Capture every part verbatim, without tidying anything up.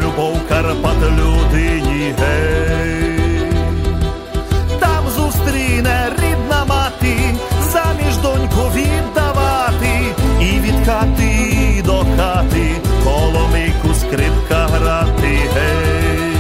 любов Карпат людині, гей. Там зустріне рідна мати, заміж доньку віддавати, і від хати до хати коломийку скрипка грати, гей.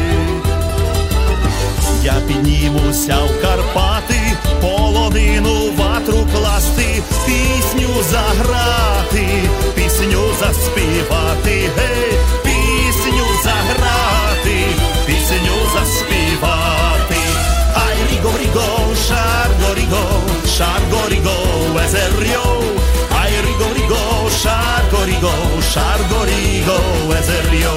Я піднімуся в Карпати, полонину ватру класти, пісню заграти, пісню заспівати, гей, пісню заграти, пісню заспівати. Ай, ріго, ріго, шарго, ріго, шарго, ріго, езерьо. Ай, ріго, ріго, шарго, ріго, шарго, ріго, езерьо.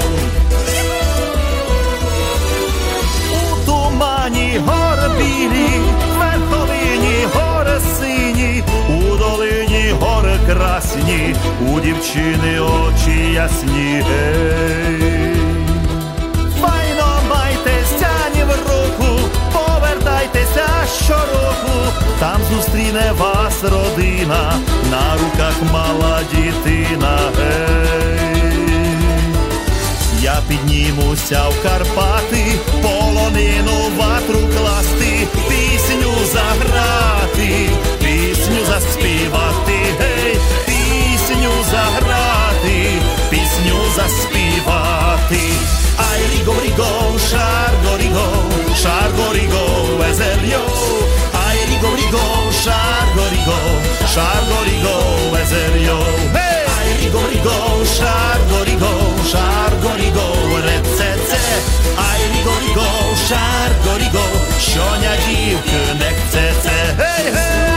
У тумані гор білі, в верховині гори сині, у долині гори красні, у дівчини очі ясні, гей. Файно майтеся ні в руку, повертайтеся щороку, там зустріне вас родина, на руках мала дитина, гей. Я піднімуся в Карпати, полонину ватру класти, пісню заграти, пісню заспівати, гей, пісню заграти, пісню заспівати. Ай, ріго, ріго, шарго, ріго, шарго, ріго, езерьо. Ай, ріго, ріго, шарго, ріго, шарго, ріго, езерьо. Ай, ріго, ріго, шарго, ріго, шарго, ріго, рецеце. Ай, ріго, ріго, шарго, ріго, щоня дівки не хцеце. Гей, гей!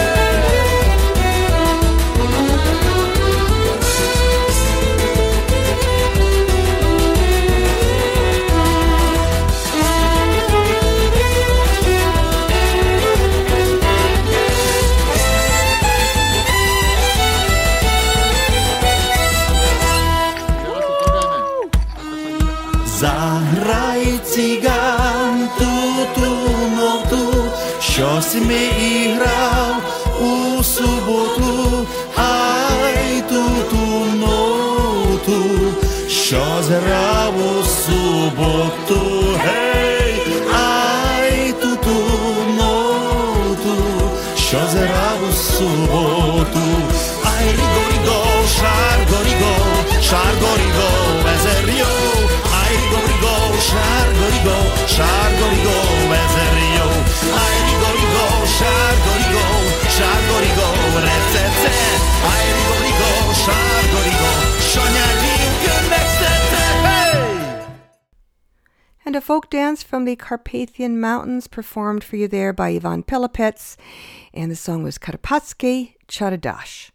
Заграй циган ту-ту, ноту, щось ми іграв у суботу. Ай, ту-ту, ноту, щось грав у суботу. Гей, ай, ту-ту, ноту, щось грав у суботу. Ай, ріго, ріго, шарго, ріго, шарго, ріго, езерьо. Rigo, rigo, shargo, rigo, shargo, rigo, езерьо. Ай, rigo, rigo, shargo, rigo, shargo, rigo, rецеце. Ай, rigo, rigo, shargo, rigo, щоня дівки не хцеце. Hey! And a folk dance from the Carpathian Mountains performed for you there by Ivan Pelopets, and the song was Karpatський Чародаш.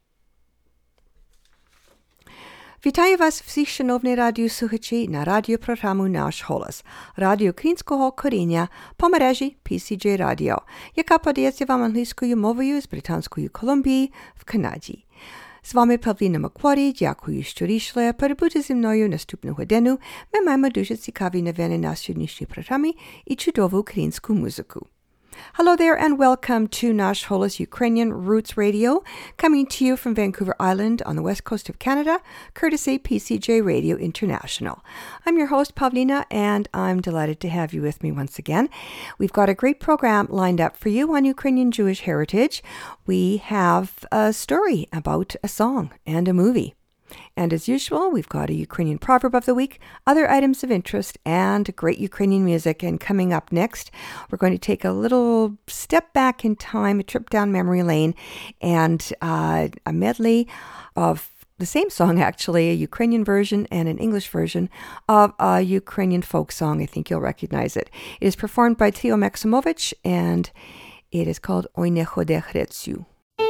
Вітаю вас всіх, шановні радіослухачі, на радіопрограму «Наш голос» радіо українського коріння по мережі пі сі джей Radio, яка подається вам англійською мовою з Британської Колумбії в Канаді. З вами Павліна Макварі, дякую, що рішили перебути зі мною наступну годину. Ми маємо дуже цікаві новини на сьогоднішній програмі і чудову українську музику. Hello there and welcome to Nash Holos Ukrainian Roots Radio, coming to you from Vancouver Island on the west coast of Canada, courtesy P C J Radio International. I'm your host, Pavlina, and I'm delighted to have you with me once again. We've got a great program lined up for you on Ukrainian Jewish heritage. We have a story about a song and a movie. And as usual, we've got a Ukrainian proverb of the week, other items of interest, and great Ukrainian music. And coming up next, we're going to take a little step back in time, a trip down memory lane, and uh, a medley of the same song, actually, a Ukrainian version and an English version of a Ukrainian folk song. I think you'll recognize it. It is performed by Trio Maximovich, and it is called Oi ne chodech retsu.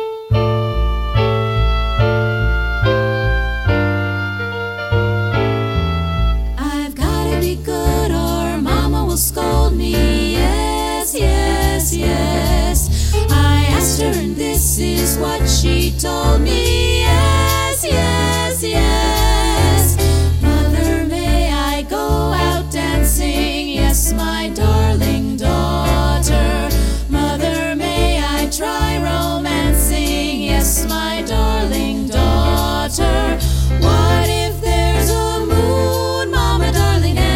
Scold me, yes, yes, yes. I asked her and this is what she told me, yes, yes, yes. Mother, may I go out dancing? Yes, my darling daughter. Mother, may I try romancing? Yes, my darling daughter. What if there's a moon, Mama darling?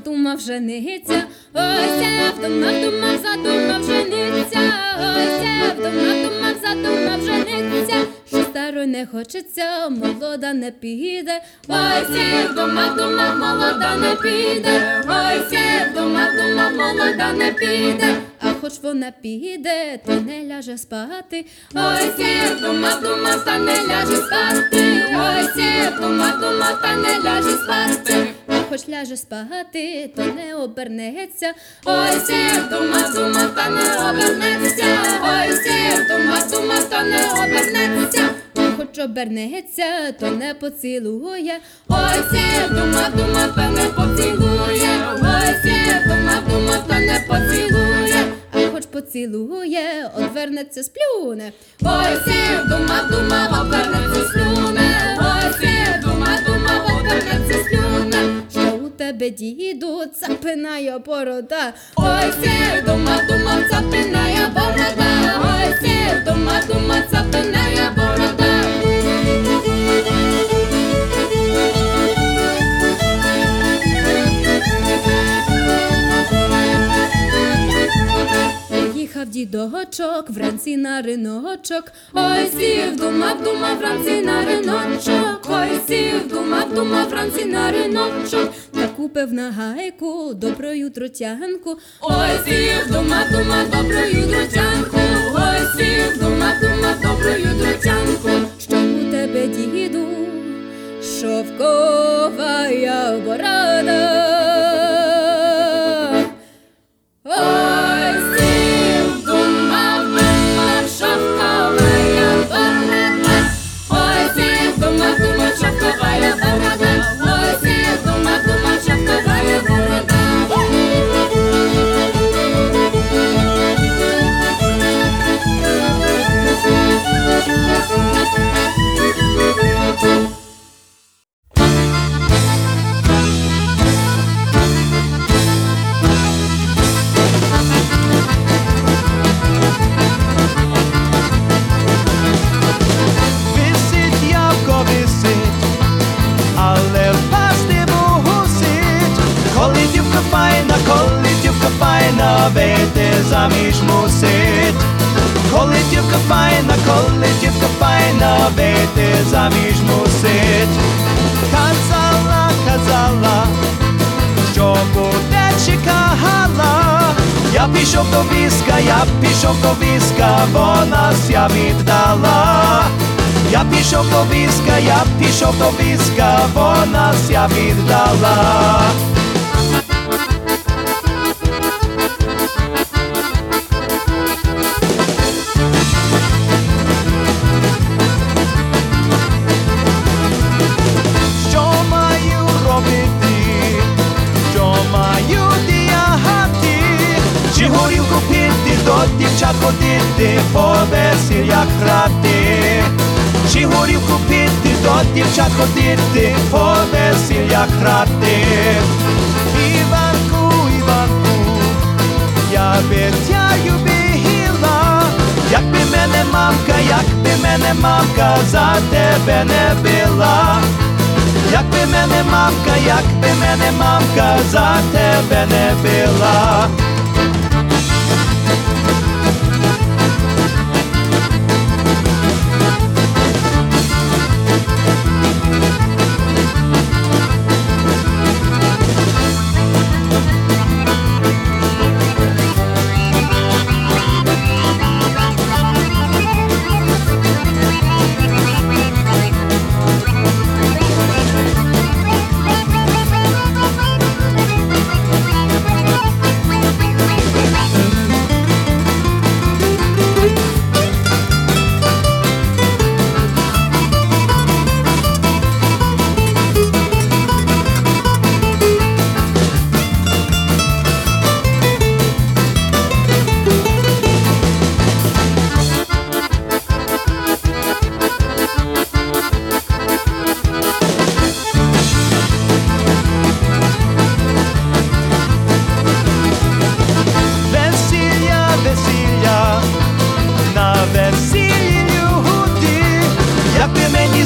задумав жениться, ой, сів, думав, думав, задумав жениться, ой, сів, думав, думав, задумав жениться, що старої не хочеться, молода не піде, ой, сів, думав, думав, молода не піде, ой, сів, думав, думав, молода не піде, а хоч вона піде, то не ляже спати, ой, сів, думав, думав, та не ляже спати, ой, сів, думав, думав, та не ляже спати, а хоч ляже спати, то не обернеться, ой, сів, думав, думав, та не обернеться, ой, сів, думав, думав, та не обернеться, а хоч обернеться, то не поцілує, ой, сів, думав, думав, та не поцілує, ой, сів, думав, думав, та не поцілує, а хоч поцілує, одвернеться, сплюне, ой, сів, думав, думав, обернеться, сплюне, ой, сів, думав, думав, обернеться, сплюне, що у тебе, діду, цапинає борода, ой, сів, думав, думав, цапинає борода, ой, сів, думав, думав, цапинає борода. Їхав дідочок вранці на риночок, ой, сів, думав, думав, вранці на риночок, ой, сів, думав, думав, вранці на риночок, та купив на гайку доброю тротянку, ой, сів, думав, думав, доброю тротянку, ой, сів, думав, думав, доброю тротянку, що у тебе, діду, шовкова борода. Ой, сів, думав, думав, шовковая борода, ой, сів, думав, думав, шовковая борода, ой, сів, думав, думав, шовковая борода. Висить явко, висить, але впасти мусить. Коли дівка файна, коли дівка файна, вийти заміж мусить. Коли дівка файна, коли дівка файна, вийти заміж мусить. Казала, казала, що буде чекала. Я пішов до війська, я пішов до війська, вона ся віддала. Я пішов до війська, я пішов до війська, вона ся віддала. Що маю робити? Що маю діяти? Чи горілку пити, до дівчат ходити, по весіллях грати? Чи горілку пити, до дівчат ходити, по весіллях грати? Іванку, Іванку, я вітяю бігіла. Якби мене мамка, якби мене мамка за тебе не била. Якби мене мамка, якби мене мамка за тебе не била.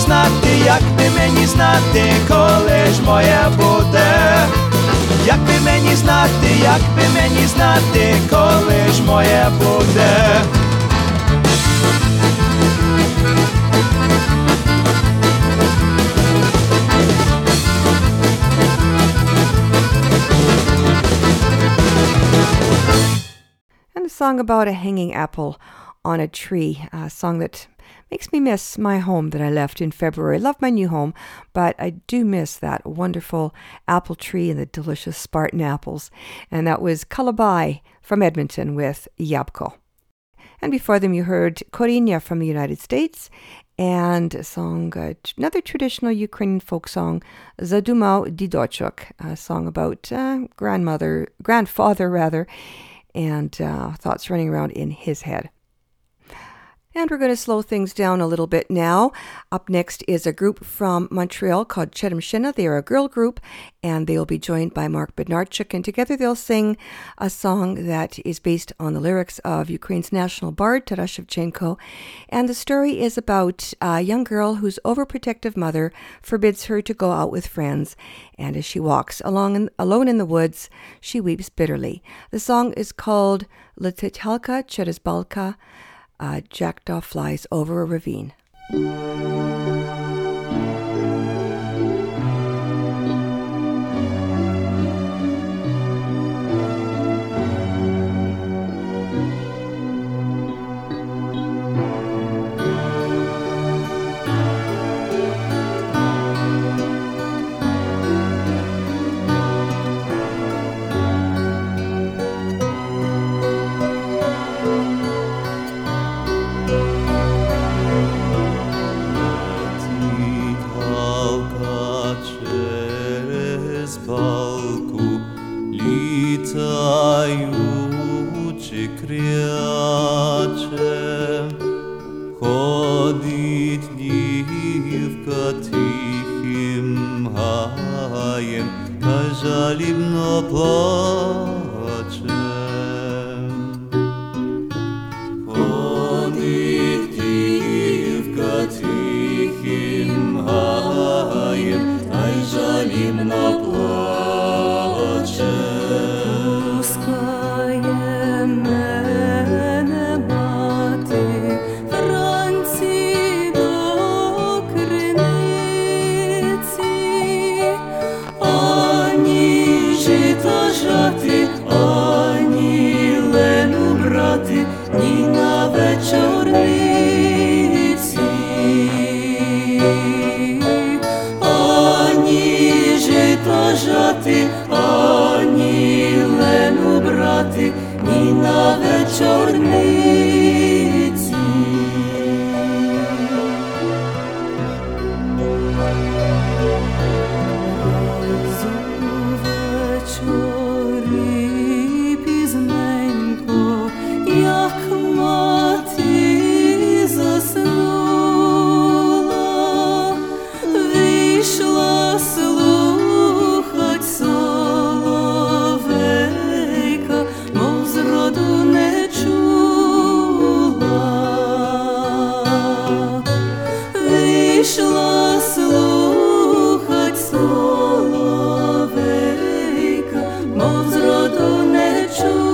Якби мені знати, коли ж моє буде, якби мені мені знати, як би мені знати, коли ж моє буде. And a song about a hanging apple on a tree, a song that makes me miss my home that I left in February. I love my new home, but I do miss that wonderful apple tree and the delicious Spartan apples. And that was Kalabai from Edmonton with Jabko. And before them you heard Korynia from the United States and a song, uh, another traditional Ukrainian folk song, Zadumał Didochuk, a song about uh, grandmother, grandfather rather, and uh, thoughts running around in his head. And we're going to slow things down a little bit now. Up next is a group from Montreal called Chedemshina. They are a girl group, and they'll be joined by Mark Bednarchuk, and together they'll sing a song that is based on the lyrics of Ukraine's national bard, Taras Shevchenko. And the story is about a young girl whose overprotective mother forbids her to go out with friends, and as she walks along in, alone in the woods, she weeps bitterly. The song is called Letechalka Через Balka. A jackdaw flies over a ravine. Літаючи кряче, ходить дівка тихим гаєм, та жалібно плаче. Ходить дівка тихим гаєм, та жалібно плаче. Ні на вечорниці, ані жито жати, ані лену брати, ні на вечорниці. Вечорі пізненько, як мати заснула, вийшла слухать соловейка, мов зроду не чула. Вийшла слухать соловейка, мов зроду не чула.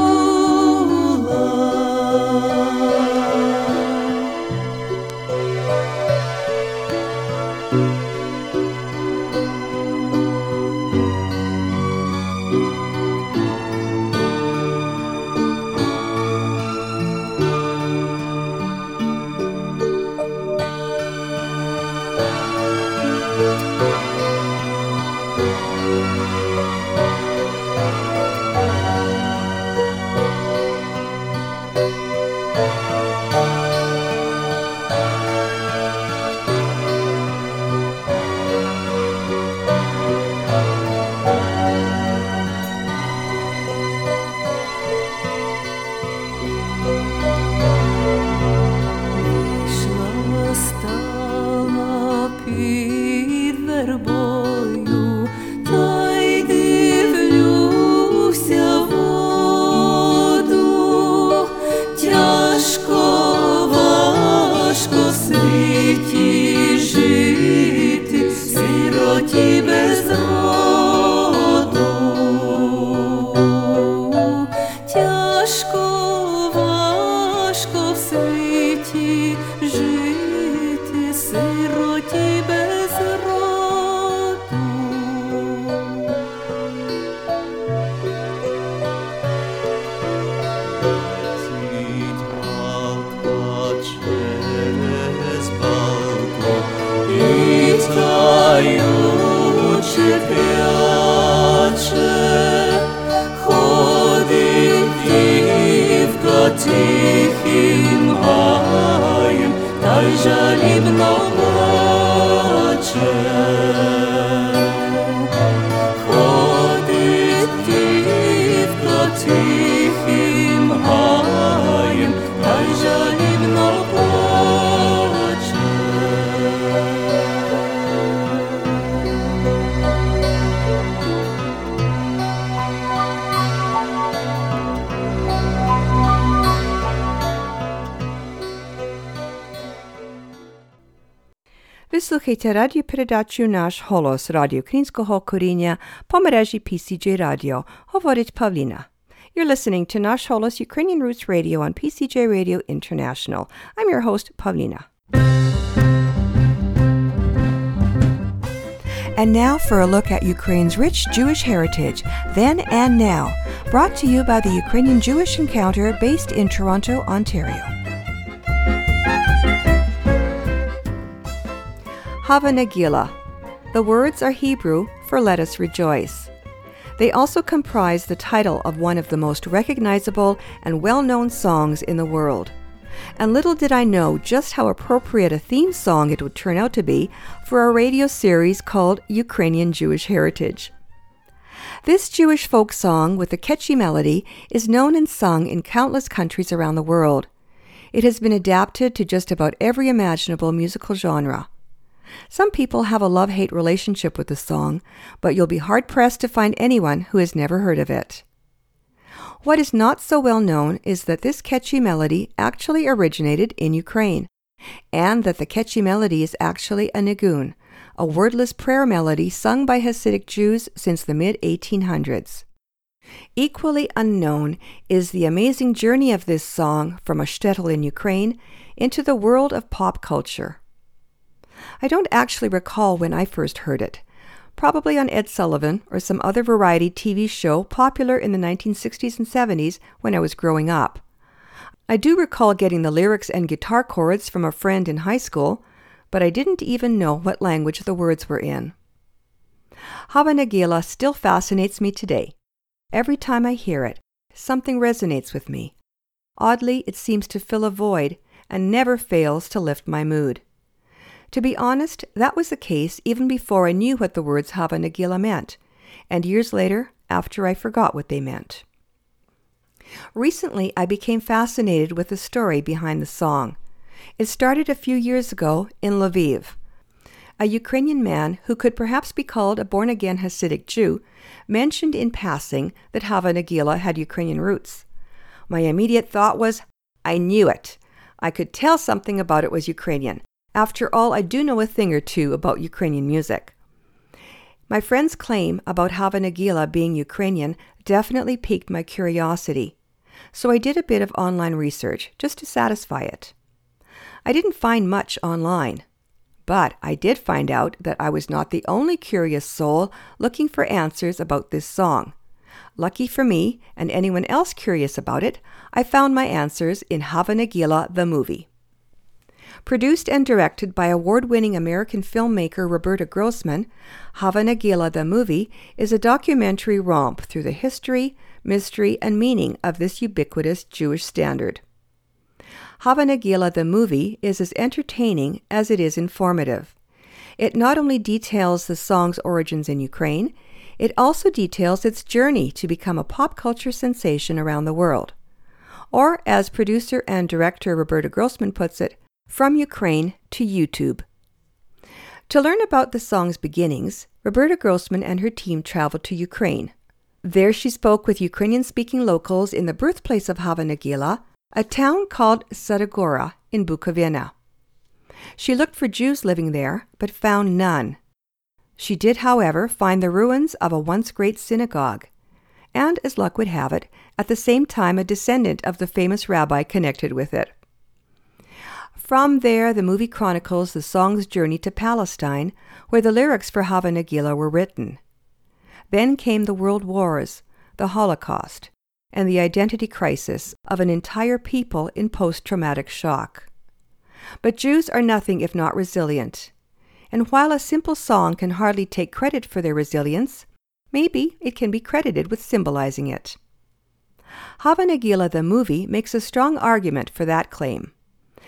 тихим гаєм, хай жалібно плаче. Ви слухаєте радіопередачу «Наш голос» Радіо Українського коріння по мережі пі сі джей Radio. Говорить Павліна. You're listening to «Наш голос» Ukrainian Roots Radio on пі сі джей Radio International. I'm your host, Pavlina. And now for a look at Ukraine's rich Jewish heritage, then and now, brought to you by the Ukrainian Jewish Encounter based in Toronto, Ontario. Hava Nagila. The words are Hebrew for "Let us rejoice." They also comprise the title of one of the most recognizable and well-known songs in the world. And little did I know just how appropriate a theme song it would turn out to be for a radio series called Ukrainian Jewish Heritage. This Jewish folk song with a catchy melody is known and sung in countless countries around the world. It has been adapted to just about every imaginable musical genre. Some people have a love-hate relationship with the song, but you'll be hard-pressed to find anyone who has never heard of it. What is not so well known is that this catchy melody actually originated in Ukraine, and that the catchy melody is actually a nigun, a wordless prayer melody sung by Hasidic Jews since the mid eighteen hundreds. Equally unknown is the amazing journey of this song from a shtetl in Ukraine into the world of pop culture. I don't actually recall when I first heard it, probably on Ed Sullivan or some other variety T V show popular in the nineteen sixties and seventies when I was growing up. I do recall getting the lyrics and guitar chords from a friend in high school, but I didn't even know what language the words were in. Hava Nagila still fascinates me today. Every time I hear it, something resonates with me. Oddly, it seems to fill a void and never fails to lift my mood. To be honest, that was the case even before I knew what the words Hava Nagila meant, and years later, after I forgot what they meant. Recently, I became fascinated with the story behind the song. It started a few years ago in Lviv. A Ukrainian man who could perhaps be called a born-again Hasidic Jew mentioned in passing that Hava Nagila had Ukrainian roots. My immediate thought was, I knew it. I could tell something about it was Ukrainian. After all, I do know a thing or two about Ukrainian music. My friend's claim about Hava Nagila being Ukrainian definitely piqued my curiosity, so I did a bit of online research just to satisfy it. I didn't find much online, but I did find out that I was not the only curious soul looking for answers about this song. Lucky for me, and anyone else curious about it, I found my answers in Hava Nagila the movie. Produced and directed by award-winning American filmmaker Roberta Grossman, Hava Nagila the movie is a documentary romp through the history, mystery, and meaning of this ubiquitous Jewish standard. Hava Nagila the movie is as entertaining as it is informative. It not only details the song's origins in Ukraine, it also details its journey to become a pop culture sensation around the world. Or, as producer and director Roberta Grossman puts it, from Ukraine to YouTube. To learn about the song's beginnings, Roberta Grossman and her team traveled to Ukraine. There she spoke with Ukrainian-speaking locals in the birthplace of Hava Nagila, a town called Saragora in Bukovina. She looked for Jews living there, but found none. She did, however, find the ruins of a once great synagogue, and, as luck would have it, at the same time a descendant of the famous rabbi connected with it. From there, the movie chronicles the song's journey to Palestine, where the lyrics for Hava Nagila were written. Then came the World Wars, the Holocaust, and the identity crisis of an entire people in post-traumatic shock. But Jews are nothing if not resilient, and while a simple song can hardly take credit for their resilience, maybe it can be credited with symbolizing it. Hava Nagila the movie makes a strong argument for that claim.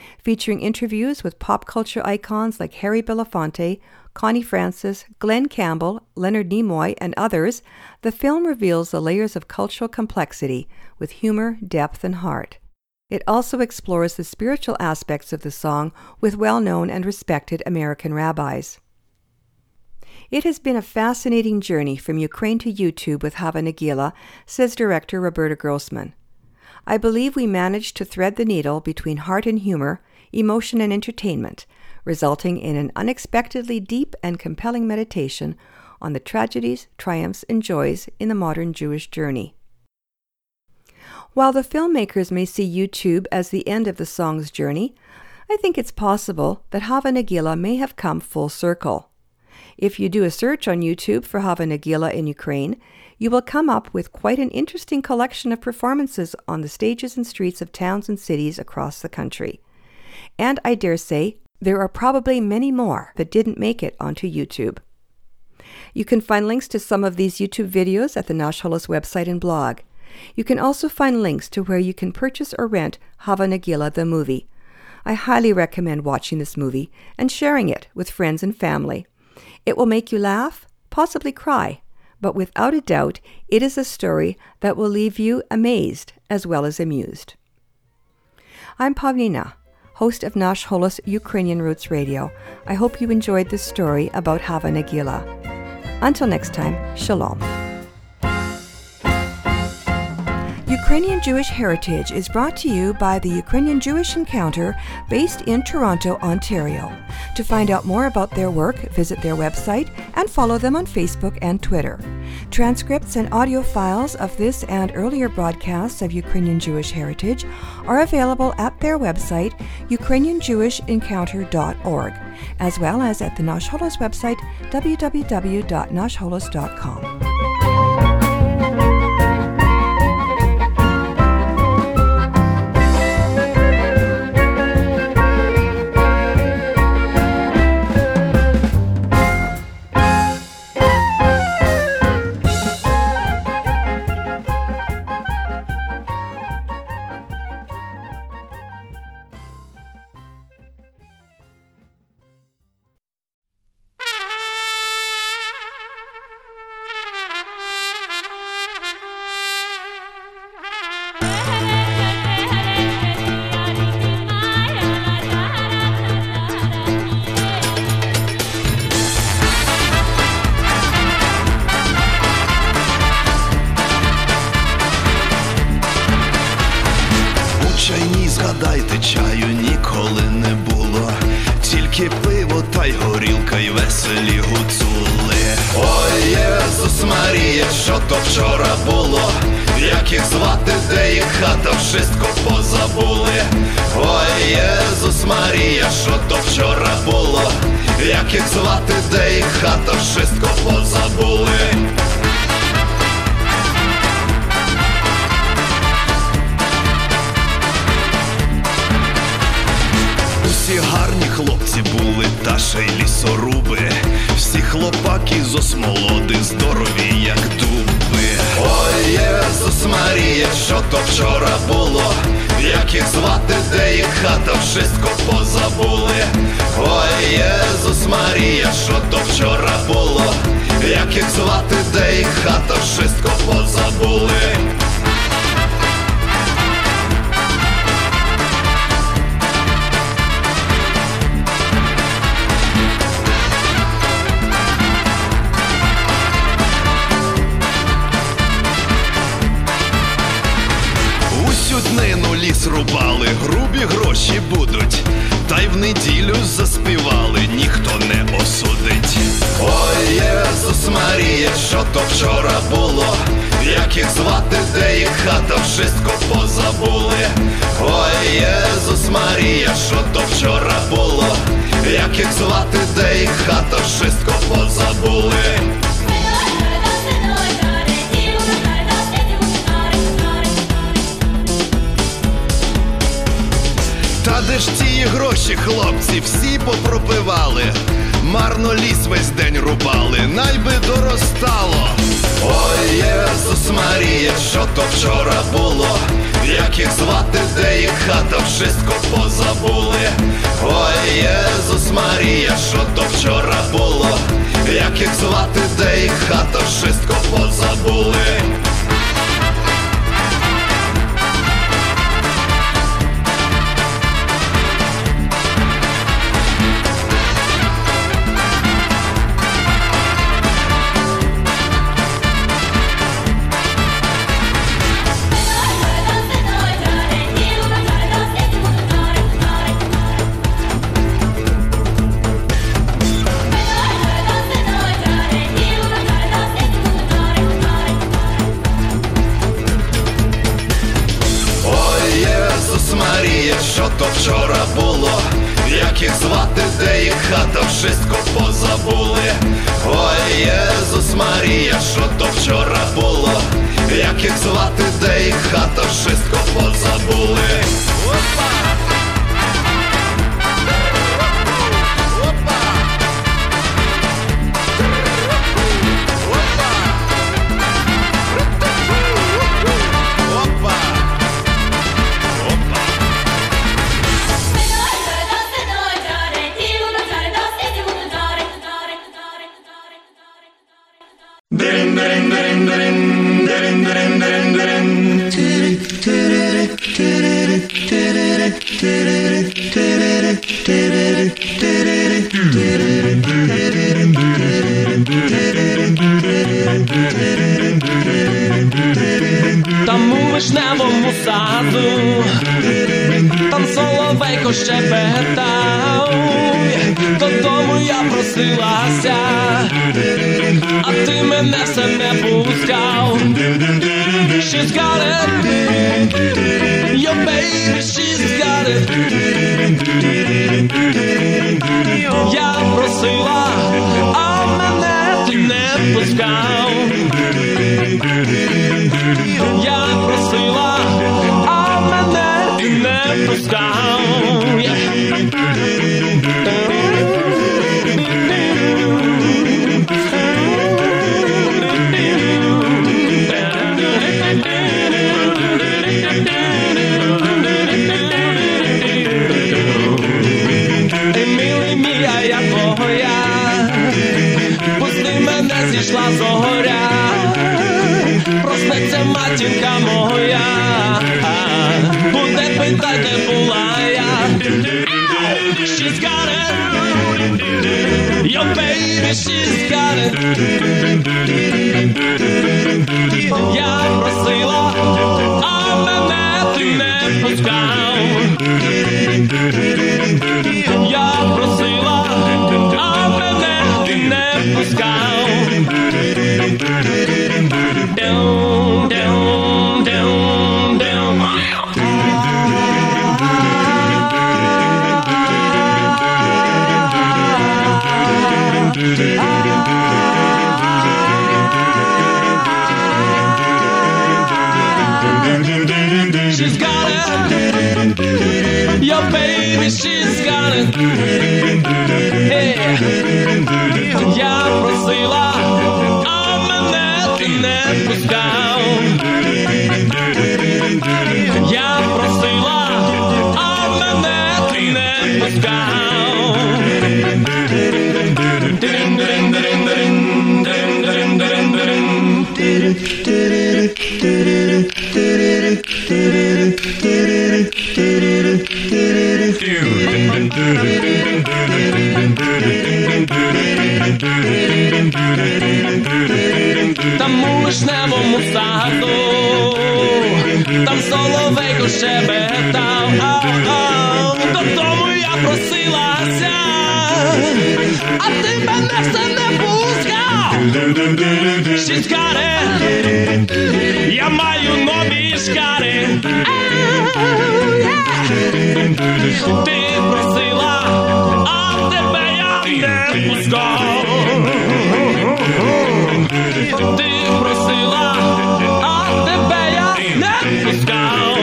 Featuring interviews with pop culture icons like Harry Belafonte, Connie Francis, Glenn Campbell, Leonard Nimoy, and others, the film reveals the layers of cultural complexity with humor, depth, and heart. It also explores the spiritual aspects of the song with well-known and respected American rabbis. It has been a fascinating journey from Ukraine to YouTube with Hava Nagila, says director Roberta Grossman. I believe we managed to thread the needle between heart and humor, emotion and entertainment, resulting in an unexpectedly deep and compelling meditation on the tragedies, triumphs, and joys in the modern Jewish journey. While the filmmakers may see YouTube as the end of the song's journey, I think it's possible that Hava Nagila may have come full circle. If you do a search on YouTube for Hava Nagila in Ukraine, you will come up with quite an interesting collection of performances on the stages and streets of towns and cities across the country. And I dare say, there are probably many more that didn't make it onto YouTube. You can find links to some of these YouTube videos at the Nash Holos website and blog. You can also find links to where you can purchase or rent Hava Nagila the movie. I highly recommend watching this movie and sharing it with friends and family. It will make you laugh, possibly cry, but without a doubt, it is a story that will leave you amazed as well as amused. I'm Pavlina, host of Nash Holos Ukrainian Roots Radio. I hope you enjoyed this story about Hava Nagila. Until next time, shalom. Ukrainian Jewish Heritage is brought to you by the Ukrainian Jewish Encounter based in Toronto, Ontario. To find out more about their work, visit their website and follow them on Facebook and Twitter. Transcripts and audio files of this and earlier broadcasts of Ukrainian Jewish Heritage are available at their website, ukrainian jewish encounter dot org, as well as at the Nash Holos website, w w w dot nash holos dot com. Згадайте, чаю ніколи не було, тільки пиво та й горілка й веселі гуцули. Ой, Єсус Марія, що то вчора було, як їх звати, де їх хата, wszystko позабули. Ой, Єсус Марія, що то вчора було, як їх звати, де їх хата, wszystko позабули. Всі гарні хлопці були, та ще й лісоруби. Всі хлопаки з осмолоди, здорові, як дуби. Ой, Єсус Марія, що то вчора було, як їх звати, де їх хата, wszystko позабули. Ой, Єсус Марія, що то вчора було, як їх звати, де їх хата, wszystko позабули. Ліс рубали, грубі гроші будуть, та й в неділю заспівали, ніхто не осудить. Ой, Єсус Марія, що то вчора було, як їх звати, де їх хата, wszystko позабули. Ой, Єсус Марія, що то вчора було, як їх звати, де їх хата, wszystko позабули. Та де ж ці гроші, хлопці, всі попропивали, марно ліс весь день рубали, най би доростало. Ой, Єсус Марія, що то вчора було, як їх звати, де їх хата, wszystko позабули. Ой, Єзус Марія, що то вчора було, як їх звати, де їх хата, wszystko позабули. Що то вчора було, як їх звати, де їх хата, wszystko позабули. Ой, Єзус Марія, що то вчора було, як їх звати, де їх хата, wszystko позабули. Опа! Там у вишневому саду, там соловейко щебетав, додому я просилася, а ти мене все не пускав. She's got it, your baby, she's got it. Я просила, а мене ти не пускав. Я просила, а мене ти не пускав. Зійшла зоря, проснеться матінка моя, буде питать, де була я. She's got it, your baby, she's got it. Я просила, а мене ти не пускав. Я просила, а мене ти не пускав. Down, down, down, down. She's got it, your baby, she's got it. Hey, я просила, а мене ти не пускав. Я просила, а мене ти не пускав. Там у вишневому саду, там соловейко щебетав, додому я просилася, а ти мене все не пускав. She's got it, я маю нові шкари. Ти просила, а тебе я не пускав. Ти просила, а тебе я не пускав.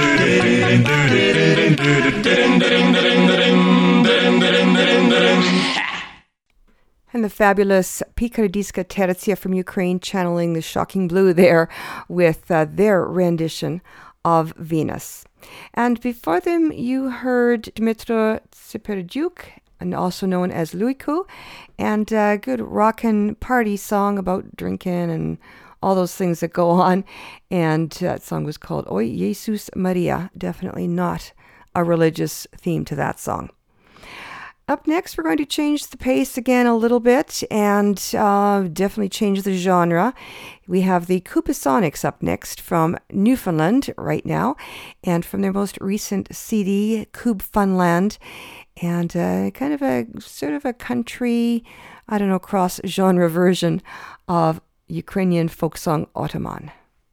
And the fabulous Picaridska Tertia from Ukraine channeling the Shocking Blue there with uh, their rendition of Venus. And before them, you heard Dmytro Tsiperdyuk, and also known as Luiku, and a good rockin' party song about drinking and all those things that go on. And that song was called Oi Jesus Maria. Definitely not a religious theme to that song. Up next, we're going to change the pace again a little bit and uh, definitely change the genre. We have the Koopisonics up next from Newfoundland right now, and from their most recent C D, Koob Funland, and uh, kind of a sort of a country, I don't know, cross-genre version of Ukrainian folk song Ottoman.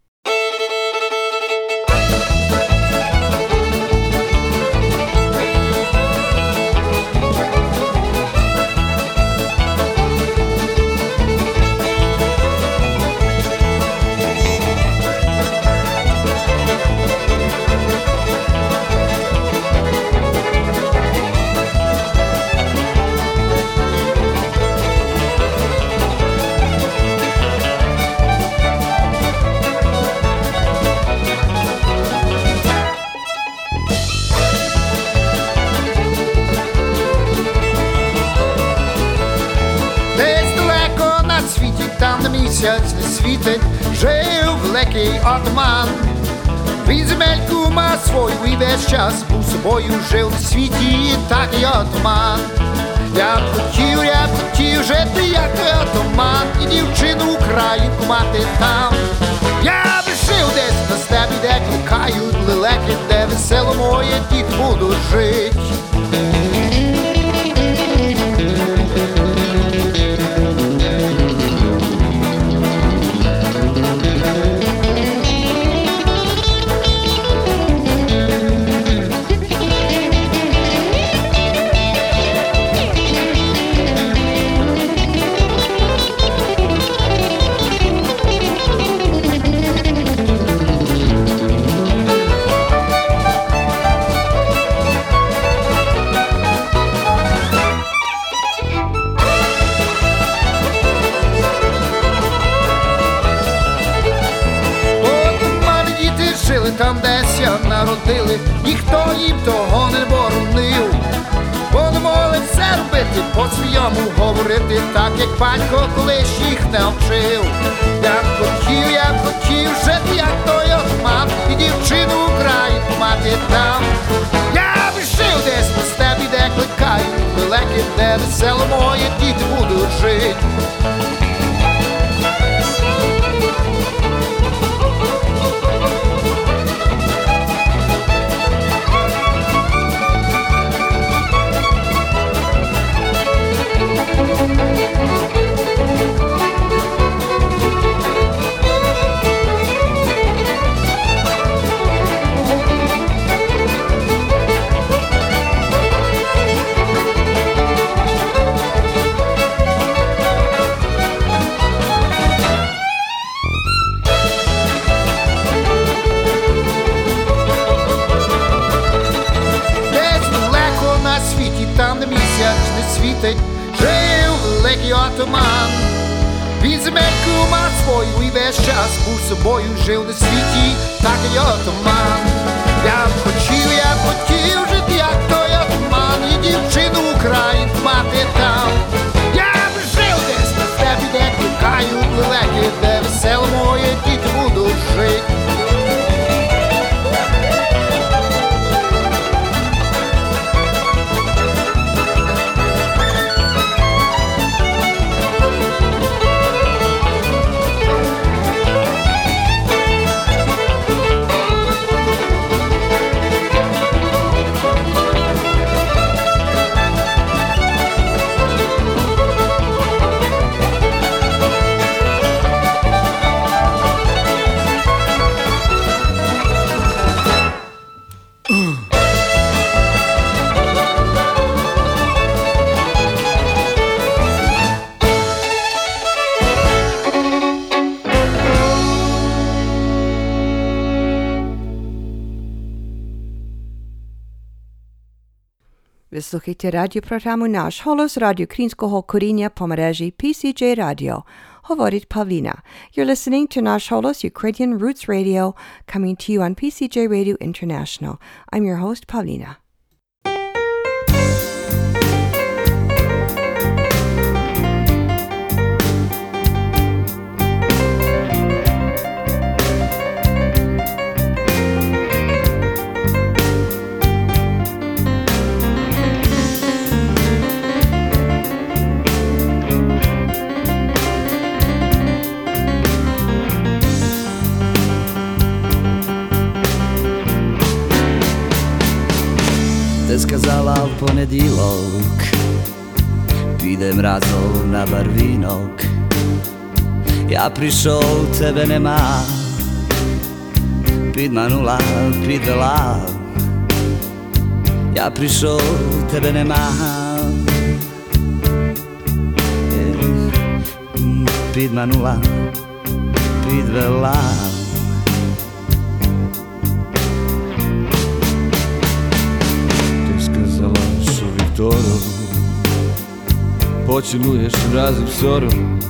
Місяць не світить, жив великий отаман. Він земельку ма свою і весь час був собою жив на світі, так і отаман. Я б хотів, я б хотів жити, як той отаман, і дівчину українку мати там. Я б жив десь на степі, де кликають лелеки, де весело моє діти будуть жить. Там десь я народили, ніхто їм того не боронив. Вони могли все робити, по-своєму говорити, так як батько колись їх не вчив. Я б хотів, я б хотів жити, як той отаман, і дівчину українку мати там. Я б жив десь на степі, де кликають великі, де весело мої діти будуть жити. Жив великий отаман. Він земельку мав свою і весь час був собою жив на світі, так і отаман. Я б хотів, я б хотів жити, як той отаман, і дівчину українку мати там. Я б жив десь на степі, де кликають лелеки, де весело мої діти будуть жити. Ви слухаєте радіопрограму «Наш голос» радіо Українського коріння по мережі пі сі джей Radio. Hovorit Pavlina. You're listening to Nash Holos Ukrainian Roots Radio, coming to you on P C J Radio International. I'm your host, Pavlina. Сказала в понеділок, підем разом на барвінок. Я прийшов, тебе нема, підманула, підвела. Я прийшов, тебе нема, підманула, підвела. Вівторок поцілуєш разом сором.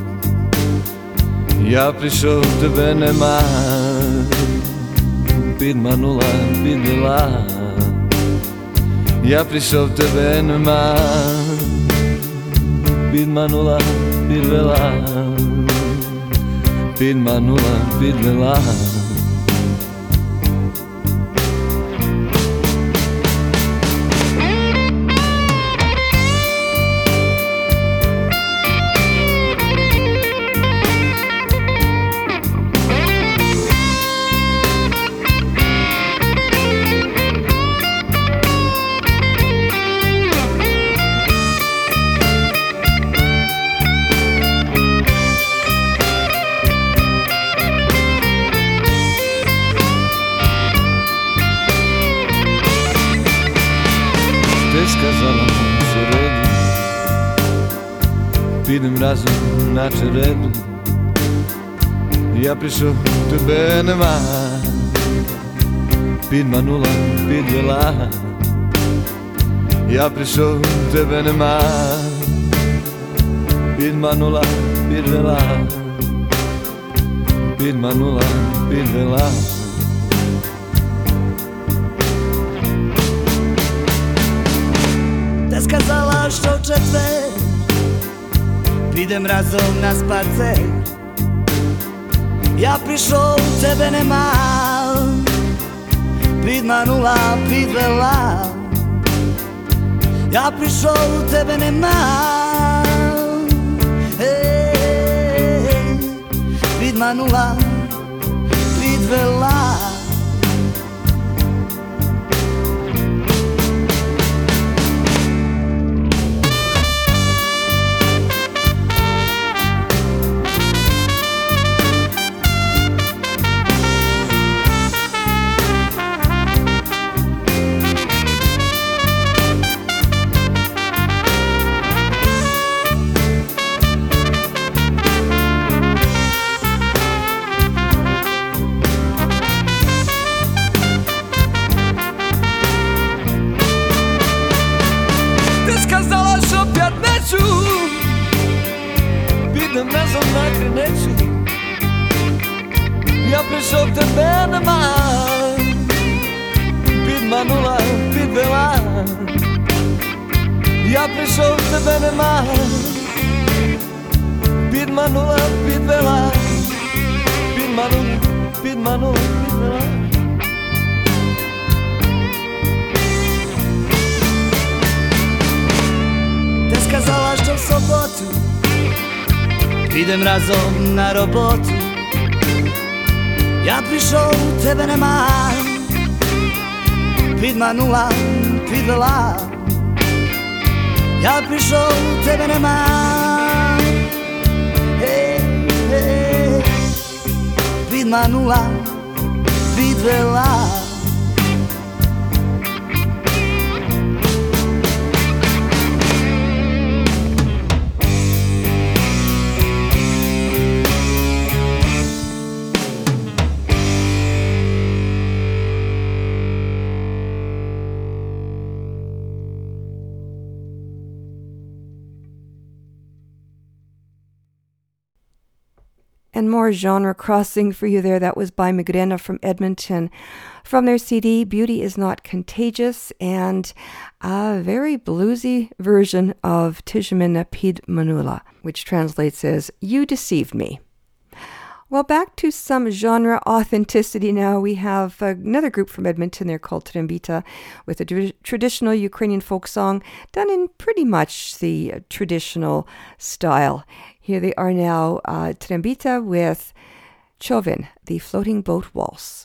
Я прийшов, тебе нема, підманула, підвела. Я прийшов, тебе нема, підманула, підвела. Підманула, підвела. Підем разом на череду. Я прийшов, тебе нема, підманула, підвела. Я прийшов, тебе нема, підманула, підвела. Підманула, підвела. Ти сказала, що в четвер підем разом на спарцер. Я прийшов, тебе нема, підманула, підвела. Я прийшов, тебе нема, е-е-е, підманула, підвела. Підем разом на криницю. Я прийшов, тебе нема, підманула, підвела. Я прийшов, тебе нема, підманула, підвела. Підманула, підманула, підвела. Ти сказала, що в суботу підем разом на роботу. Я прийшов, тебе нема, підманула, підвела. Я прийшов, тебе нема, е-е-е, підманула, підвела. And more genre crossing for you there. That was by Migrena from Edmonton. From their C D, Beauty is Not Contagious, and a very bluesy version of Tijamina Pid Manula, which translates as You Deceived Me. Well, back to some genre authenticity now. We have another group from Edmonton. They're called Trembita, with a tr- traditional Ukrainian folk song done in pretty much the uh, traditional style. Here they are now, uh, Trembita with Chovin, the Floating Boat Waltz.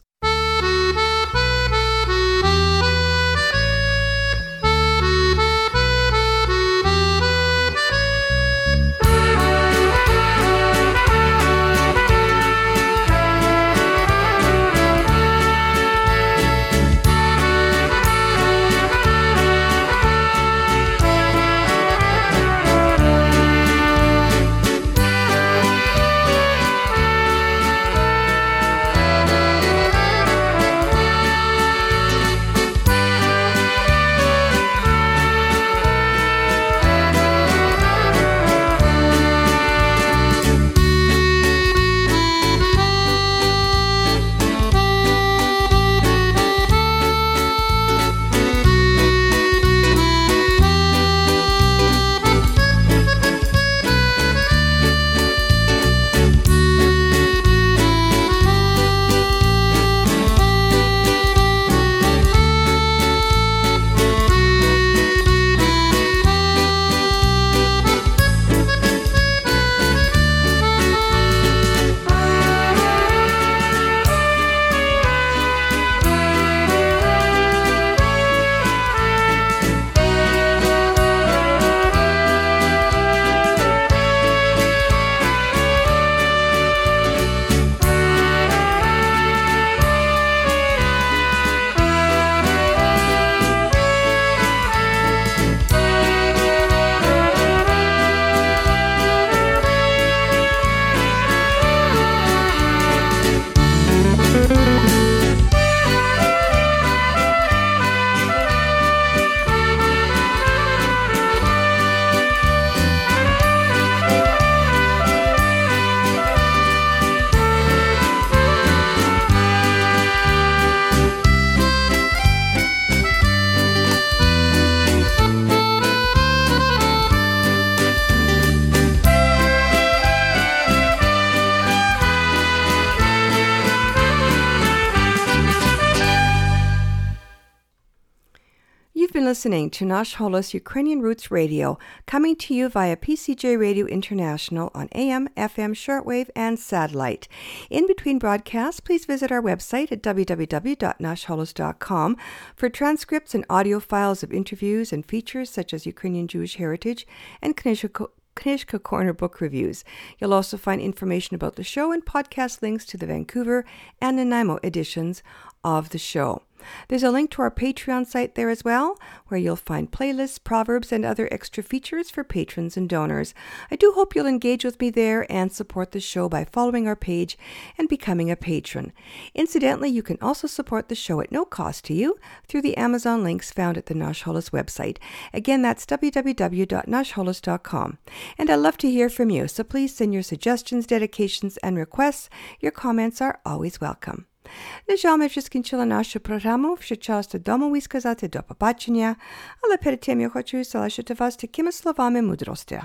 Listening to Nash Holos Ukrainian Roots Radio, coming to you via P C J Radio International on A M, F M, shortwave, and satellite. In between broadcasts, please visit our website at w w w dot nash holos dot com for transcripts and audio files of interviews and features such as Ukrainian Jewish heritage and Knyzhka Knyzhka Corner book reviews. You'll also find information about the show and podcast links to the Vancouver and Nanaimo editions of the show. There's a link to our Patreon site there as well, where you'll find playlists, proverbs, and other extra features for patrons and donors. I do hope you'll engage with me there and support the show by following our page and becoming a patron. Incidentally, you can also support the show at no cost to you through the Amazon links found at the Nash Holos website. Again, that's w w w dot nash holos dot com. And I'd love to hear from you, so please send your suggestions, dedications, and requests. Your comments are always welcome. На жаль, ми вже скінчили нашу програму, вже час додому і сказати до побачення, але перед тим я хочу залишити вас такими словами мудрості.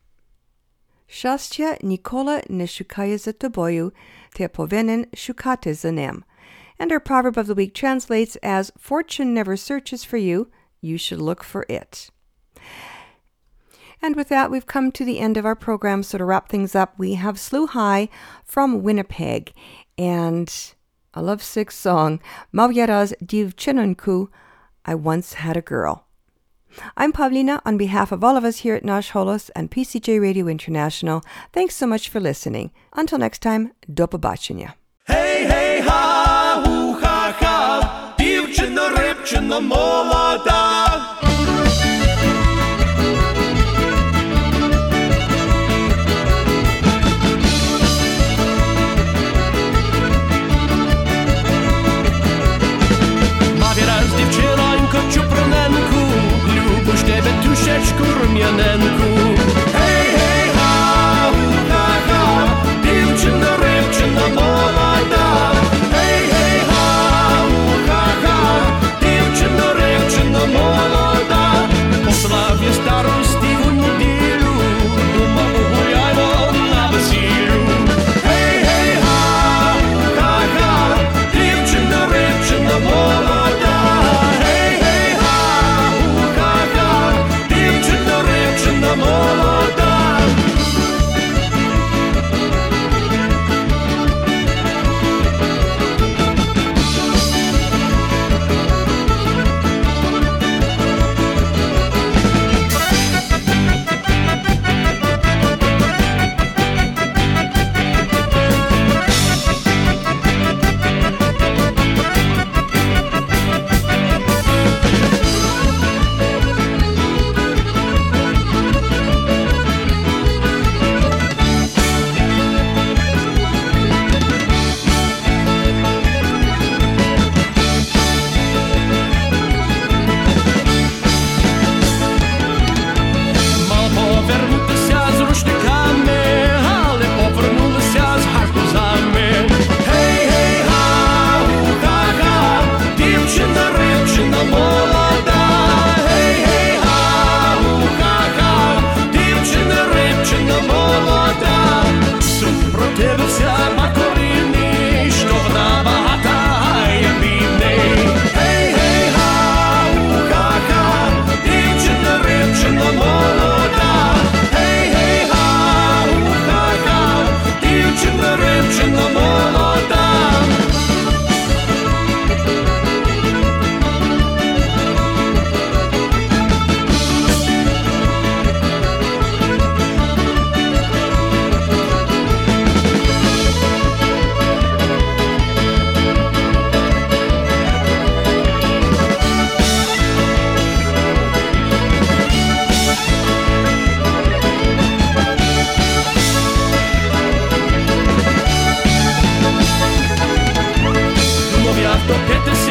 Щастя ніколи не шукає за тобою, ти повинен шукати за ним. And our proverb of the week translates as, Fortune never searches for you, you should look for it. And with that, we've come to the end of our program, so to wrap things up, we have Slew High from Winnipeg, and a lovesick song, Małyaraz Dівчиноньку, I Once Had a Girl. I'm Pavlina. On behalf of all of us here at Nash Holos and P C J Radio International, thanks so much for listening. Until next time, до побачення. Hey, hey, ha, hu, ha, ha, дівчино, рибчино, молода. Дівчинонько, чупроненку, люблю ж тебе, тушечку рум'яненку. Гей, гей, га, га, га, дівчино, Де ти